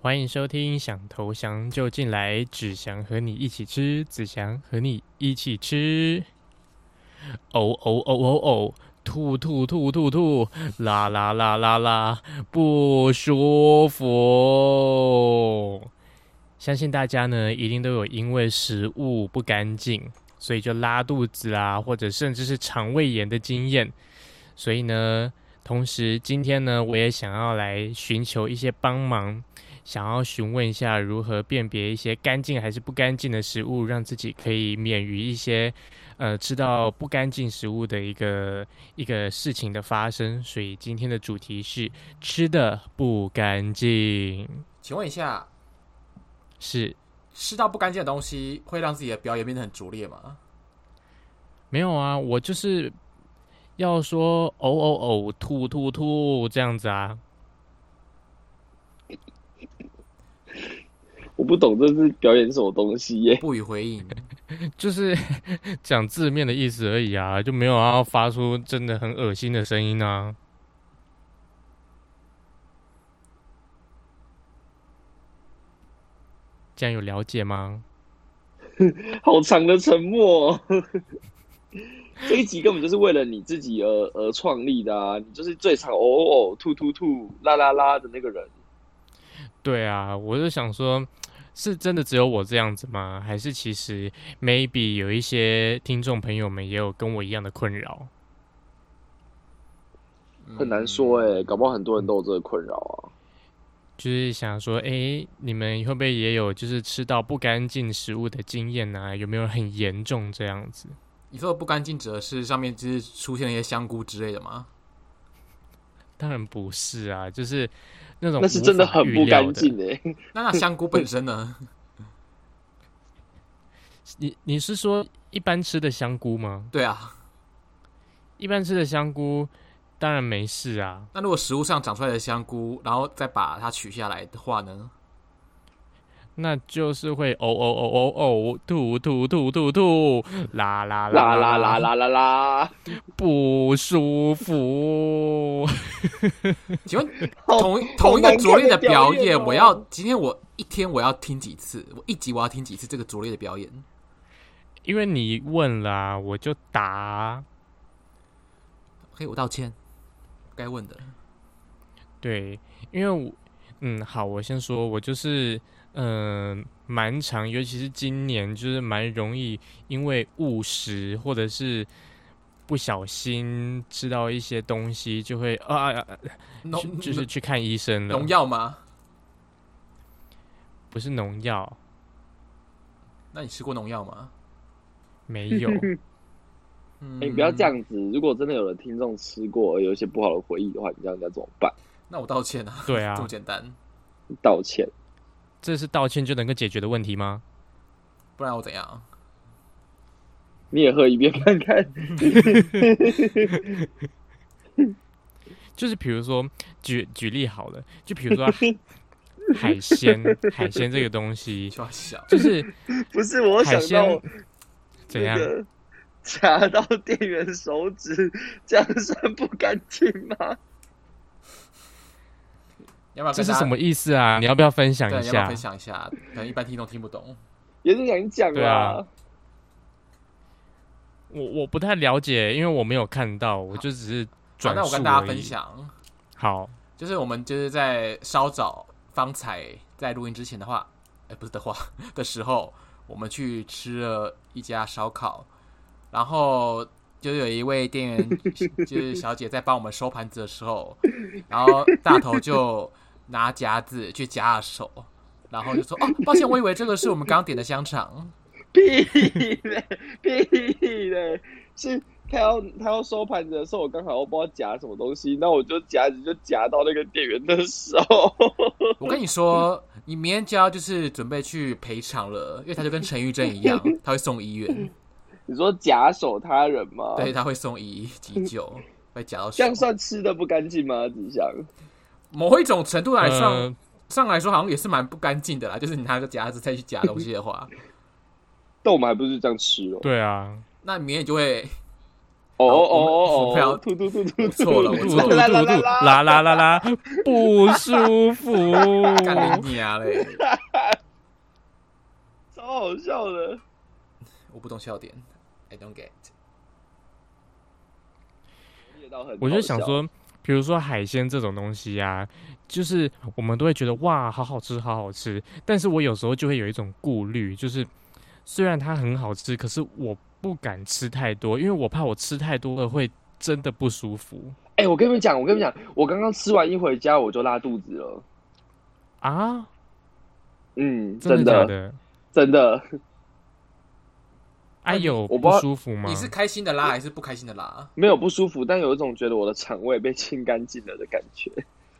欢迎收听，想投降就进来，只想和你一起吃，只想和你一起吃。哦哦哦哦哦，吐吐吐吐吐，啦啦啦啦啦，不舒服。相信大家呢，一定都有因为食物不干净，所以就拉肚子啊，或者甚至是肠胃炎的经验。所以呢，同时今天呢，我也想要来寻求一些帮忙，想要询问一下如何辨别一些干净还是不干净的食物，让自己可以免于一些吃到不干净食物的一个事情的发生。所以今天的主题是吃的不干净。 请问一下， 是吃到不干净的东西会让自己的表演变得很拙劣吗？ 没有啊，我就是要说呕呕呕，吐吐吐这样子啊。 我不懂这是表演什么东西耶。 不予回应。 就是讲字面的意思而已啊，就没有要发出真的很恶心的声音啊。这样有了解吗？ 好长的沉默哦。这一集根本就是为了你自己而创立的啊！你就是最常吐吐吐啦啦啦的那个人。 对啊，我就想说，是真的只有我这样子吗？还是其实 maybe 有一些听众朋友们也有跟我一样的困扰？ 很难说哎，搞不好很多人都有这个困扰啊。 就是想说，你们会不会也有就是吃到不干净食物的经验啊？有没有很严重这样子？ 你说的不干净指的是上面就是出现了一些香菇之类的吗？ 当然不是啊，就是那种那是真的很不干净哎。 那香菇本身呢？ 你是说一般吃的香菇吗？ 对啊， 一般吃的香菇当然没事啊。 那如果食物上长出来的香菇，然后再把它取下来的话呢？ 那就是会吐吐吐吐吐，啦啦啦啦啦啦啦啦， 不舒服。 请问同一个拙劣的表演， 哦今天我一天我要听几次？我一集我要听几次这个拙劣的表演？ 因为你问啦，我就答。 OK， 我道歉，该问的。 对，因为好，我先说，我就是蛮长，尤其是今年，就是蛮容易因为误食或者是不小心吃到一些东西，就会就是去看医生了。 农药吗？ 不是农药， 那你吃过农药吗？ 没有。 你不要这样子。如果真的有人听众吃过，有一些不好的回忆的话，你这样该怎么办？ 那我道歉啊。 对啊， 这么简单。 道歉。 这是道歉就能够解决的问题吗？ 不然我怎样？ 你也喝一遍看看。 就是比如说举例好了，就比如说海鲜这个东西，就是不是我想到怎样夹到店员手指，这样算不干净吗？ 这是什么意思啊？你要不要分享一下？ 对，要不要分享一下？可能一般听众听不懂。 也是想讲啊。 我不太了解，因为我没有看到，我就只是转述而已。 那我跟大家分享。 好， 就是我们就是在稍早方才在录音之前的话，不是的话的时候，我们去吃了一家烧烤，然后就有一位店员就是小姐在帮我们收盘子的时候，然后大头就拿夹子去夹手，然后就说：“哦，抱歉，我以为这个是我们刚刚点的香肠。” 屁嘞！是他要收盘子的时候，我刚好我不知道夹什么东西，那我就夹子就夹到那个店员的手。 我跟你说，你明天就要就是准备去赔偿了，因为他就跟陈玉珍一样，他会送医院。 你说夹手他人吗？ 对，他会送医急救，会夹到手。 这样算吃的不干净吗？子祥， 某一种程度来上来说，好像也是蛮不干净的啦。就是你拿个夹子再去夹东西的话， 但我们还不是这样吃哦。 对啊， 那明天你就会哦哦我不要哦哦，吐吐吐吐， 错了，我错了， 啦啦啦啦， 啦啦啦啦，不舒服。 干你娘嘞！ 超好笑的。 我不懂笑点 ，I don't get。 我就想说，比如说海鲜这种东西啊，就是我们都会觉得哇，好好吃，好好吃。但是我有时候就会有一种顾虑，就是虽然它很好吃，可是我不敢吃太多，因为我怕我吃太多了会真的不舒服哎、我跟你们讲，我刚刚吃完一回家我就拉肚子了。 啊！ 嗯， 真的假的？ 真的。 哎、有不我不知道舒服吗？ 你是开心的拉还是不开心的拉？ 没有不舒服，但有一种觉得我的肠胃被清干净了的感觉。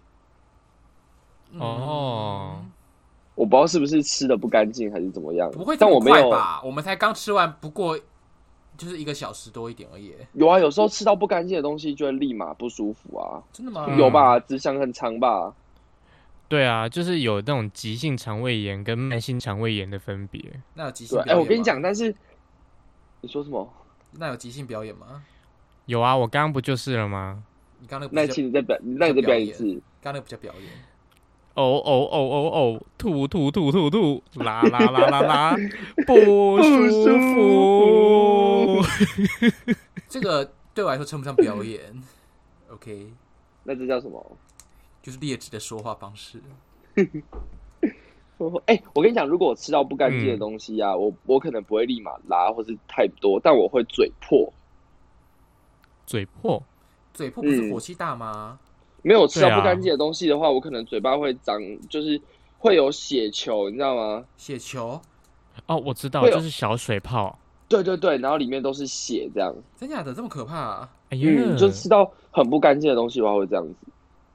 哦， 我不知道是不是吃的不干净还是怎么样， 不会这么但我没有快吧？我们才刚吃完，不过就是1个小时多一点而已。 有啊，有时候吃到不干净的东西就会立马不舒服啊。 真的吗？ 嗯有吧？只想很长吧？ 对啊，就是有那种急性肠胃炎跟慢性肠胃炎的分别。 那有即兴对， 表演吗？ 我跟你讲，但是你说什么？ 那有即兴表演吗？ 有啊，我刚刚不就是了吗？ 你刚刚那请你再表演一次。 刚刚那个不叫表演。 哦哦哦哦哦，吐吐吐吐吐，啦啦啦啦啦，不舒服。 这个对我来说称不上表演。OK， 那这叫什么？ 就是劣质的说话方式。 我跟你讲，如果我吃到不干净的东西啊，我可能不会立马拉或是太多，但我会嘴破。 嘴破， 嘴破不是火气大吗？ 没有吃到不干净的东西的话，我可能嘴巴会长，就是会有血球，你知道吗？ 血球？ 哦，我知道，就是小水泡。 对对对，然后里面都是血，这样。 真假的这么可怕啊？ 哎呀， 就吃到很不干净的东西的话会这样子。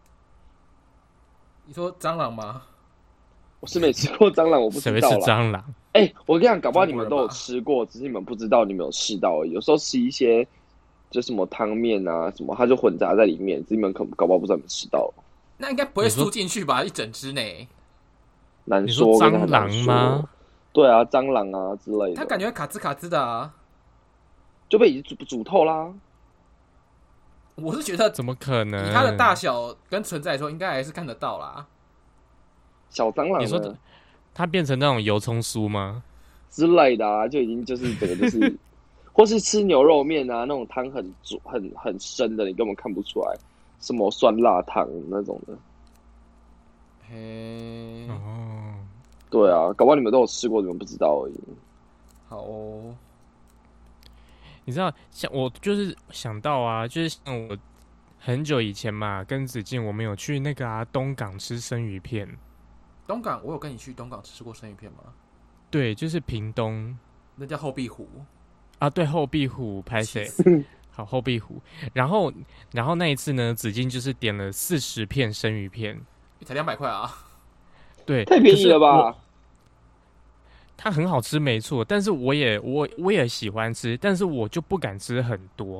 你说蟑螂吗？ 我是没吃过蟑螂，我不知道啦。 谁会吃蟑螂？ 我跟你讲，搞不好你们都有吃过，只是你们不知道，你们有吃到而已。有时候吃一些就什么汤面啊什么，它就混杂在里面，只是你们搞不好不知道你们吃到了。 那应该不会输进去吧？一整只呢？ 难说。 你说蟑螂吗？ 对啊，蟑螂啊之类的。 它感觉卡兹卡兹的啊， 就被已经煮透啦。 我是觉得怎么可能？ 以它的大小跟存在来说，应该还是看得到啦。 小蟑螂， 你说它变成那种油葱酥吗？ 之类的啊，就已经就是整个就是，或是吃牛肉面啊，那种汤很深的，你根本看不出来，什么酸辣汤那种的。 嘿， 哦， 对啊，搞不好你们都有吃过，你们不知道而已。 好哦。 你知道，像我就是想到啊，就是像我很久以前嘛，跟子敬我们有去那个东港吃生鱼片。 东港，我有跟你去东港吃过生鱼片吗？ 对，就是屏东， 那叫后壁湖啊，对，后壁湖拍谁？好，后壁湖。然后那一次呢，子敬就是点了40片生鱼片， 才200块啊！ 对， 太便宜了吧？ 它很好吃，没错，但是我也喜欢吃，但是我就不敢吃很多。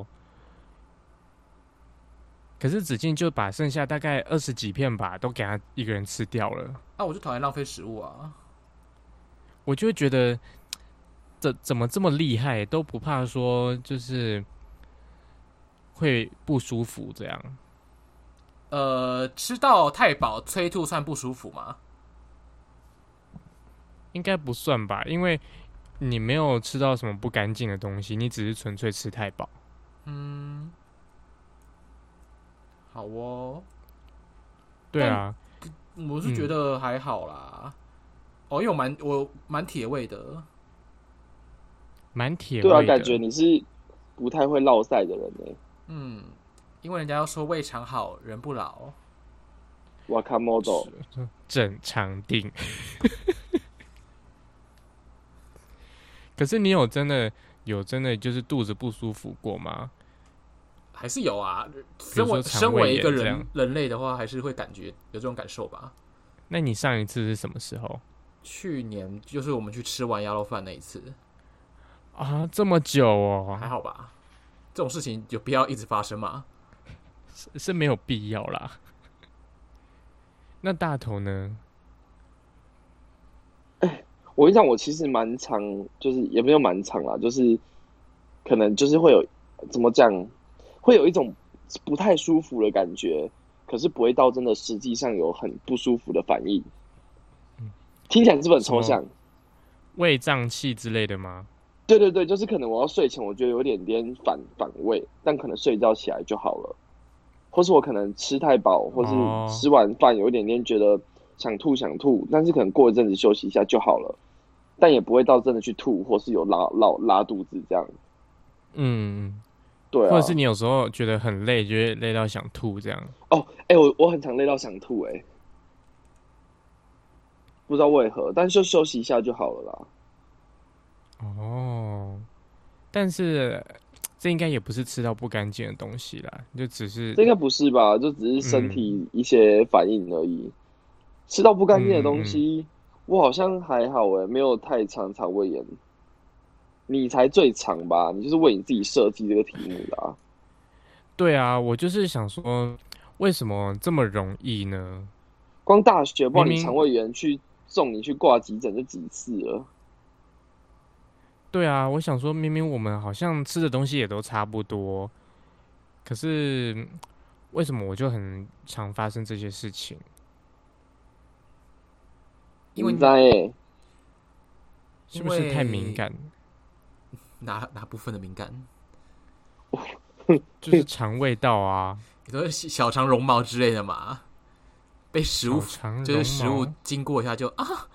可是子敬就把剩下大概20几片吧，都给他一个人吃掉了。 啊，我就讨厌浪费食物啊！ 我就会觉得，怎么这么厉害，都不怕说就是会不舒服这样。 吃到太饱催吐算不舒服吗？ 应该不算吧，因为你没有吃到什么不干净的东西，你只是纯粹吃太饱。 嗯，好哦。 对啊， 我是觉得还好啦。哦，因为我蛮铁胃的， 蛮铁胃的。 对啊，感觉你是不太会落赛的人呢。 嗯，因为人家要说胃肠好人不老。 哇卡莫多正常定。可是你有真的就是肚子不舒服过吗？ 还是有啊， 身为一个人类的话，还是会感觉有这种感受吧。 那你上一次是什么时候？ 去年就是我们去吃完鸭肉饭那一次啊，这么久哦？ 还好吧？这种事情有必要一直发生吗？ 是没有必要啦。那大头呢？ 我跟你讲，我其实蛮长，就是也没有蛮长啦，就是可能就是会有怎么讲，会有一种不太舒服的感觉，可是不会到真的实际上有很不舒服的反应。听起来是不是很抽象？ 胃胀气之类的吗？ 对对对，就是可能我要睡前，我觉得有点反胃，但可能睡觉起来就好了。或是我可能吃太饱，或是吃完饭有一点点觉得想吐，但是可能过一阵子休息一下就好了，但也不会到真的去吐，或是有拉肚子这样。 嗯， 对啊， 或者是你有时候觉得很累，觉得累到想吐这样。 哦，我很常累到想吐，不知道为何，但就休息一下就好了啦。 哦，但是这应该也不是吃到不干净的东西啦，就只是这应该不是吧？就只是身体一些反应而已。吃到不干净的东西，我好像还好没有太常肠胃炎。你才最常吧？你就是为你自己设计这个题目的啊。 对啊，我就是想说，为什么这么容易呢？ 光大学帮明明你肠胃炎去送你去挂急诊就几次了。 对啊，我想说，明明我们好像吃的东西也都差不多，可是为什么我就很常发生这些事情？ 因为你在是不是太敏感？ 哪部分的敏感？ 就是肠胃道啊， 你说小肠绒毛之类的嘛？被食物就是食物经过一下就啊，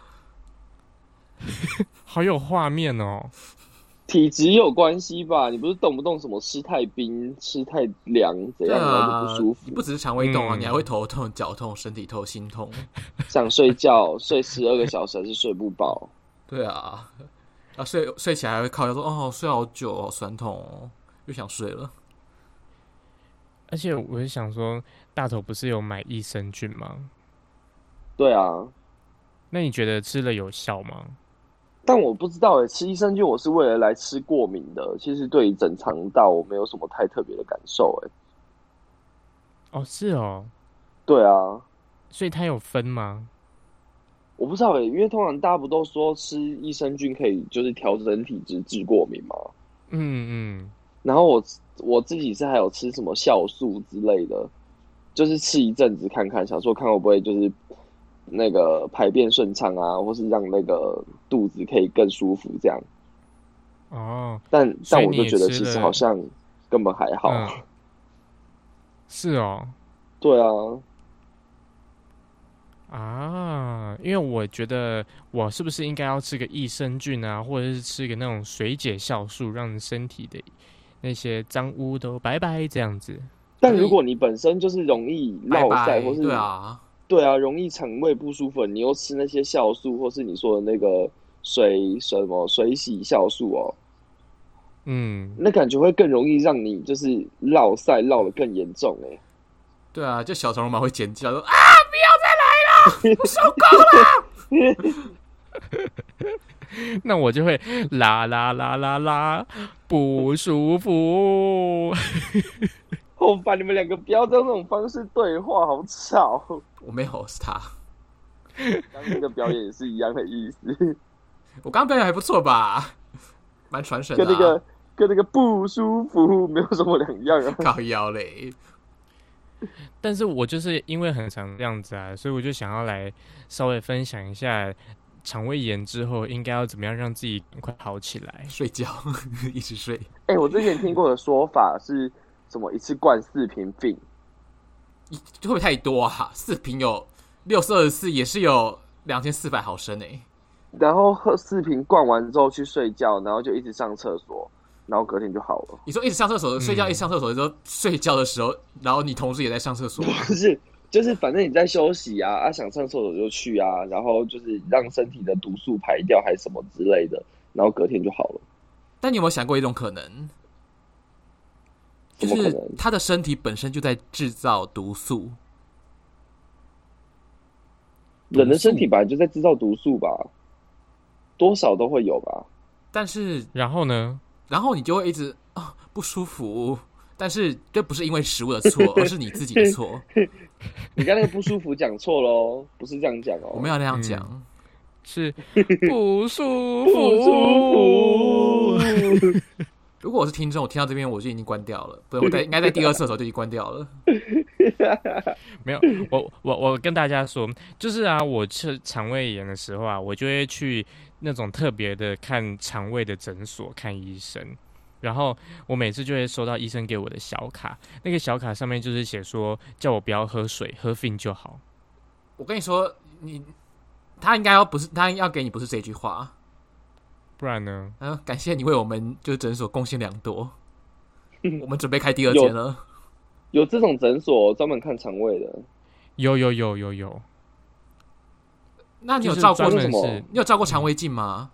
好有画面哦。 体质有关系吧？你不是动不动什么吃太冰、吃太凉怎样，然后就不舒服？ 你不只是肠胃痛啊，你还会头痛、脚痛、身体痛、心痛， 想睡觉，睡12个小时还是睡不饱？ 对啊，睡起来还会靠腰说哦，睡好久，好酸痛哦，又想睡了。 而且我是想说，大头不是有买益生菌吗？ 对啊， 那你觉得吃了有效吗？ 但我不知道吃益生菌我是为了来吃过敏的，其实对于整肠道我没有什么太特别的感受哦，是哦。 对啊， 所以它有分吗？ 我不知道因为通常大家不都说吃益生菌可以就是调整体质治过敏吗？ 嗯。 然后我自己是还有吃什么酵素之类的，就是吃一阵子看看，想说看会不会就是那个排便顺畅啊，或是让那个肚子可以更舒服这样。 哦， 但我就所以你也觉得其实吃了好像根本还好。 是哦。 对啊， 因为我觉得我是不是应该要吃个益生菌啊，或者是吃个那种水解酵素，让身体的那些脏污都拜拜这样子。 但如果你本身就是容易落塞，或是对啊，容易肠胃不舒服，你又吃那些酵素，或是你说的那个水洗酵素哦，那感觉会更容易让你就是落塞落得更严重对啊，就小肠绒毛会尖叫说啊，不要再来了，我受够了。那我就会啦啦啦啦啦，不舒服。 好烦，你们两个不要用这种方式对话，好吵。 我没有，是他。 刚那个表演也是一样的意思。 我刚刚表演还不错吧，蛮传神的跟那个不舒服没有什么两样啊。 靠腰嘞。 但是我就是因为很常这样子啊，所以我就想要来稍微分享一下肠胃炎之后应该要怎么样让自己快好起来。 睡觉，一直睡。 我之前听过的说法是什么？一次灌4瓶锭， 会不会太多啊？4瓶有6×24，也是有2400毫升然后喝4瓶灌完之后去睡觉，然后就一直上厕所。然后隔天就好了。 你说一直上厕所睡觉，一直上厕所的时候睡觉的时候，然后你同时也在上厕所？ 不是，就是反正你在休息啊，想上厕所就去啊，然后就是让身体的毒素排掉还是什么之类的，然后隔天就好了。 但你有没有想过一种可能？就是他的身体本身就在制造毒素。 人的身体本来就在制造毒素吧，多少都会有吧。 但是然后呢？ 然后你就会一直不舒服，但是这不是因为食物的错，而是你自己的错。 你刚才那个不舒服讲错咯，不是这样讲哦。 我没有那样讲， 是不舒服。 如果我是听众，我听到这边我就已经关掉了。不，应该在第二次的时候就已经关掉了。 没有，我跟大家说，就是啊，我吃肠胃炎的时候啊，我就会去那种特别的看肠胃的诊所看医生。然后我每次就会收到医生给我的小卡，那个小卡上面就是写说叫我不要喝水，喝 Fin 就好。 我跟你说，他应该要不是他要给你不是这句话， 不然呢？ 感谢你为我们就是诊所贡献良多，我们准备开第二间了。 有这种诊所专门看肠胃的？ 有。 那你有照过什么？ 你有照过肠胃镜吗？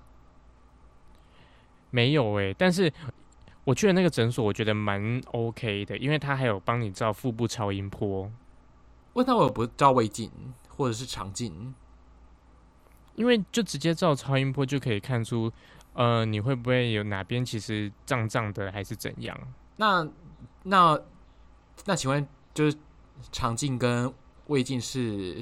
没有但是我去的那个诊所，我觉得蛮 OK 的，因为他还有帮你照腹部超音波。 为什么我不照胃镜或者是肠镜？ 因为就直接照超音波就可以看出，你会不会有哪边其实胀胀的，还是怎样？ 那请问，就是肠镜跟胃镜是，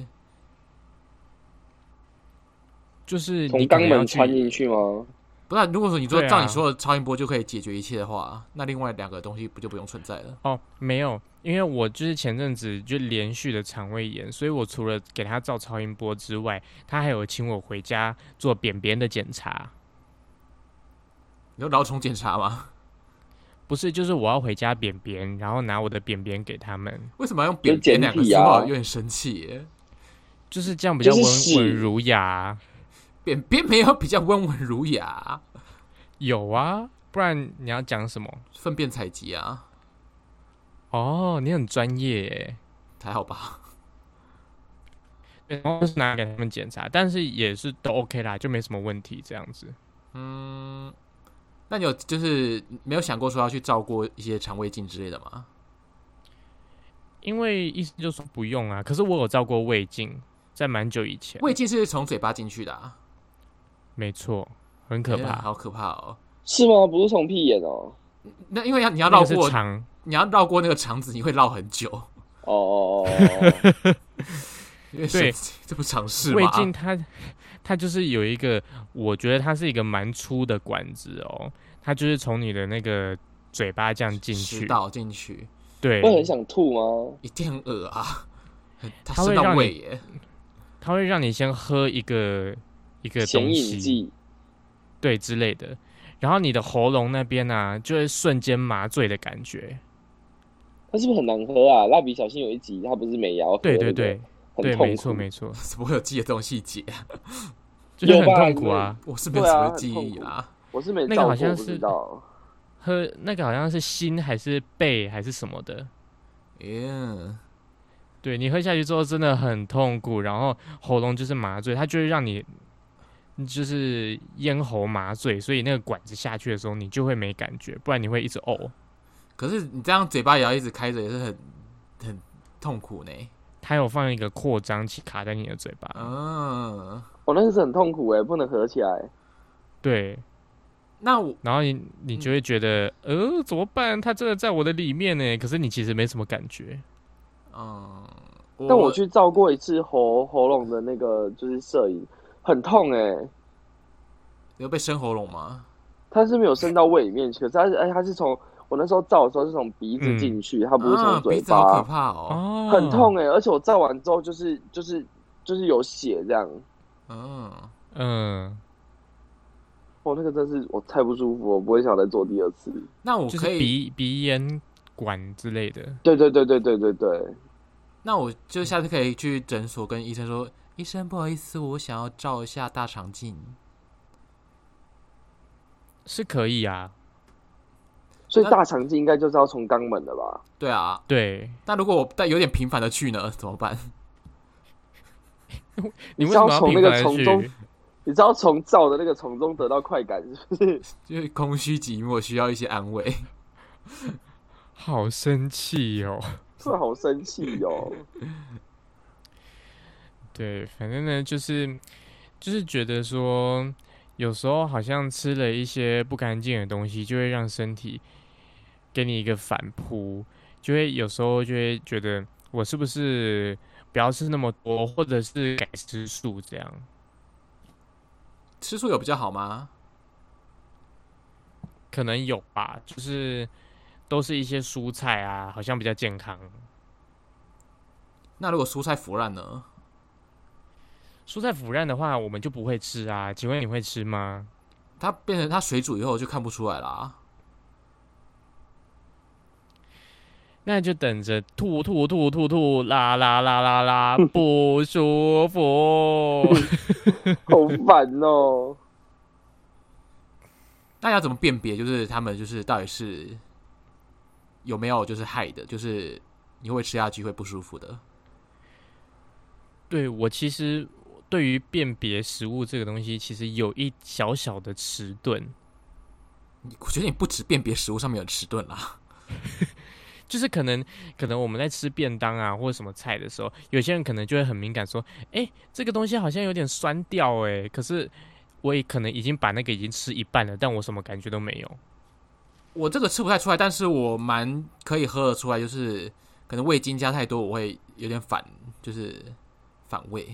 就是从肛门穿进去吗？ 不是，如果说你说照你说的超音波就可以解决一切的话，那另外2个东西就不用存在了？ 哦，没有，因为我就是前阵子就连续的肠胃炎，所以我除了给他照超音波之外，他还有请我回家做便便的检查。 你说蛲虫检查吗？ 不是，就是我要回家便便，然后拿我的便便给他们。 为什么要用便便2个字？我有点生气耶。 就是这样比较温文儒雅。 便便没有比较温文儒雅。 有啊，不然你要讲什么？ 粪便采集啊。 哦，你很专业耶。 还好吧。 然后是拿给他们检查，但是也是都 OK 啦，就没什么问题这样子。 那你有就是没有想过说要去照过一些肠胃镜之类的吗？ 因为医生就说不用啊，可是我有照过胃镜，在蛮久以前。 胃镜是从嘴巴进去的啊？ 没错，很可怕， 好可怕哦！ 是吗？不是从屁眼哦。 那因为你要绕过肠， 你要绕过那个肠子，你会绕很久。 哦。 因为对，这不常识吗？ 胃镜它就是有一个，我觉得它是一个蛮粗的管子哦，它就是从你的那个嘴巴这样进去， 食道进去。 对， 会很想吐吗？ 一定很恶啊！它会让胃耶， 它会让你先喝一个东西，对之类的，然后你的喉咙那边啊，就会瞬间麻醉的感觉。 它是不是很难喝啊？蜡笔小新有一集，它不是美瑶喝的， 对，没错， 怎么会有记得这种细节啊？ 就是很痛苦啊！ 我是没有什么记忆啦， 我是没那个好像是喝那个好像是心还是肺还是什么的，对，你喝下去之后真的很痛苦，然后喉咙就是麻醉，它就会让你就是咽喉麻醉，所以那个管子下去的时候你就会没感觉，不然你会一直呕。 可是你这样嘴巴也要一直开着，也是很痛苦呢。 它有放一个扩张器卡在你的嘴巴， 我那个是很痛苦哎，不能合起来。 对，然后你就会觉得怎么办？它真的在我的里面呢，可是你其实没什么感觉。 但我去照过一次喉咙的那个就是摄影，很痛哎。 你有被伸喉咙吗？ 它是没有伸到胃里面去，可是它是从我那时候照的时候是从鼻子进去，它不是从嘴巴。鼻子好可怕哦， 很痛哎！而且我照完之后就是有血这样。我那个真是我太不舒服，我不会想再做第二次。 那我可以鼻咽管之类的。 对。 那我就下次可以去诊所跟医生说，医生不好意思，我想要照一下大肠镜。 是可以啊。 所以大肠镜应该就是要从肛门的吧？ 对啊， 对。 那如果我有点频繁的去呢，怎么办？ 你为什么要从那个从中，你知道从照的那个从中得到快感，是不是？ 就是空虚寂寞，需要一些安慰。 好生气哦！ 是好生气哦。 对，反正呢，就是觉得说，有时候好像吃了一些不干净的东西，就会让身体给你一个反扑，就会有时候就会觉得我是不是不要吃那么多，或者是改吃素这样。 吃素有比较好吗？ 可能有吧，就是都是一些蔬菜啊，好像比较健康。 那如果蔬菜腐烂呢？ 蔬菜腐烂的话，我们就不会吃啊。请问你会吃吗？ 它变成它水煮以后就看不出来啦。 那就等着吐吐吐吐吐，啦啦啦啦啦，不舒服。 好烦哦。 那要怎么辨别？就是他们就是到底是有没有就是害的，就是你会不会吃下去会不舒服的？ 对，我其实对于辨别食物这个东西，其实有一小小的迟钝。 我觉得你不止辨别食物上面有迟钝啦。 就是可能我们在吃便当啊或者什么菜的时候，有些人可能就会很敏感说，这个东西好像有点酸掉可是我也可能已经把那个已经吃一半了，但我什么感觉都没有。 我这个吃不太出来，但是我蛮可以喝得出来，就是可能味精加太多，我会有点就是反胃。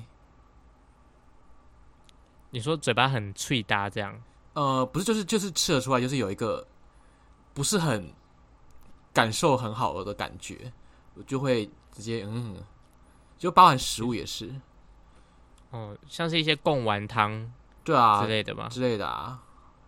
你说嘴巴很脆搭这样？ 不是，就是吃得出来，就是有一个不是很感受很好的感觉，我就会直接就包含食物也是。 哦，像是一些贡丸汤， 对啊之类的吗？ 之类的啊。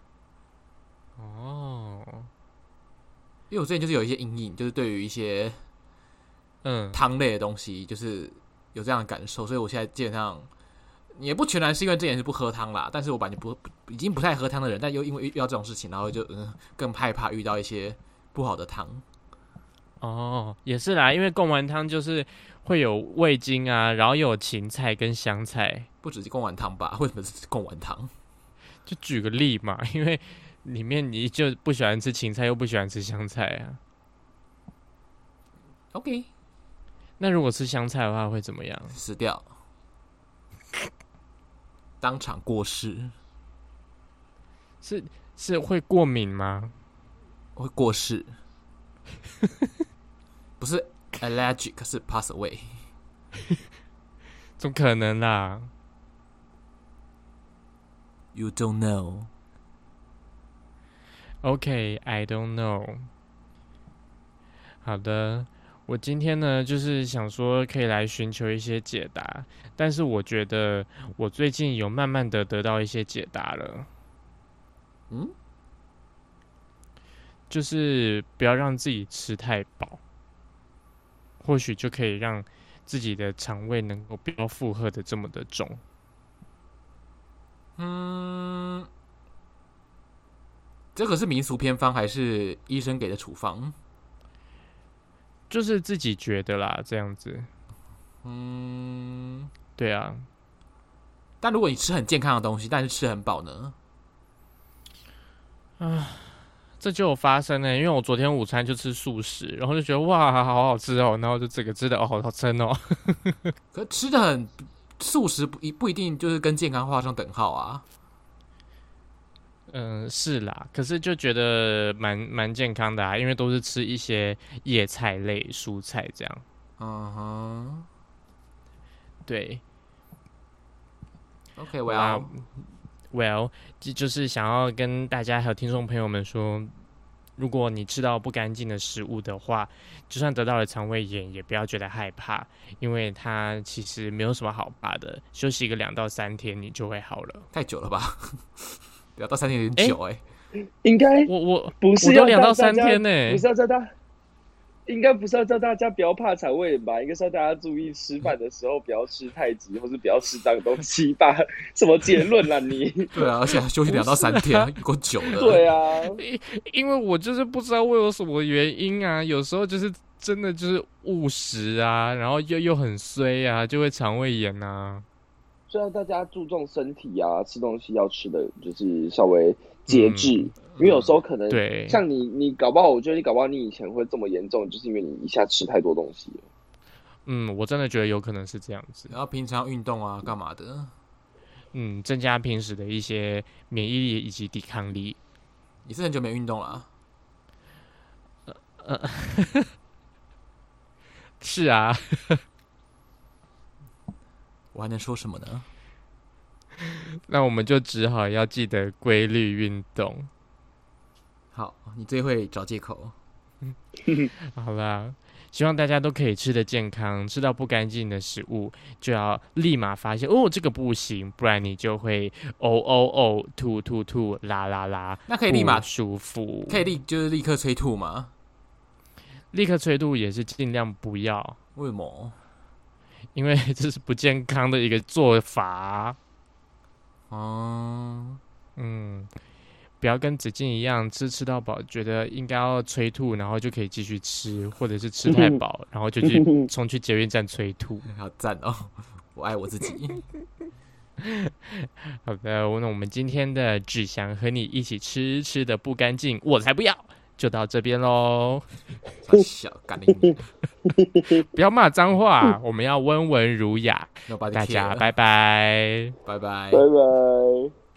哦， 因为我之前就是有一些阴影，就是对于一些汤类的东西，就是有这样的感受，所以我现在基本上也不全然是因为之前是不喝汤啦，但是我本来就已经不太喝汤的人，但又因为遇到这种事情，然后就更害怕遇到一些不好的汤。 哦，也是啦，因为贡丸汤就是会有味精啊，然后又有芹菜跟香菜， 不只是贡丸汤吧？为什么是贡丸汤？ 就举个例嘛，因为里面你就不喜欢吃芹菜，又不喜欢吃香菜啊。 OK， 那如果吃香菜的话会怎么样？ 死掉，当场过世。 是会过敏吗？ 会过世。不是 allergic， 是 pass away。 怎么可能啦 You don't know. OK, I don't know. 好的，我今天呢就是想说可以来寻求一些解答，但是我觉得我最近有慢慢的得到一些解答了。就是不要让自己吃太饱，或许就可以让自己的肠胃能够不要负荷的这么的重。 这个是民俗偏方还是医生给的处方？ 就是自己觉得啦，这样子。对啊。 但如果你吃很健康的东西，但是吃很饱呢？ 这就有发生因为我昨天午餐就吃素食，然后就觉得哇，好好吃哦，然后就整个吃的好撑哦。 可是吃的很素食不一定就是跟健康画上等号啊。 是啦，可是就觉得蛮健康的啊，因为都是吃一些叶菜类、蔬菜这样。对。 OK， Well， 就是想要跟大家还有听众朋友们说，如果你吃到不干净的食物的话，就算得到了肠胃炎，也不要觉得害怕，因为它其实没有什么好怕的，休息个2到3天你就会好了。 太久了吧？2到3天有点久应该我不是要 2到3天不是要叫他。应该不是要叫大家不要怕肠胃炎吧？应该是要大家注意吃饭的时候不要吃太急，或是不要吃脏东西吧？什么结论啦你？ 对啊，而且休息2到3天，够久了。 对啊， 因为我就是不知道会有什么原因啊，有时候就是真的就是误食啊，然后又很衰啊，就会肠胃炎啊。 所以要大家注重身体啊，吃东西要吃的就是稍微节制，因为有时候可能对， 像你搞不好，我觉得你搞不好你以前会这么严重，就是因为你一下吃太多东西了。 我真的觉得有可能是这样子。 然后平常运动啊，干嘛的？ 增加平时的一些免疫力以及抵抗力。 你是很久没运动了是啊。 我还能说什么呢？ 那我们就只好要记得规律运动。 好，你最会找借口。 好啦，希望大家都可以吃得健康，吃到不干净的食物就要立马发现这个不行，不然你就会吐吐吐啦啦啦， 那可以立马不舒服， 可以就是立刻催吐吗？ 立刻催吐也是尽量不要， 为什么？ 因为这是不健康的一个做法。不要跟子敬一样吃到饱，觉得应该要催吐，然后就可以继续吃，或者是吃太饱，然后就冲去捷运站催吐。 好赞哦！我爱我自己。 好的，那我们今天的只想和你一起吃的不干净，我才不要，就到这边喽。 小干你， 不要骂脏话，我们要温文儒雅。 大家拜拜， 拜拜， 拜拜。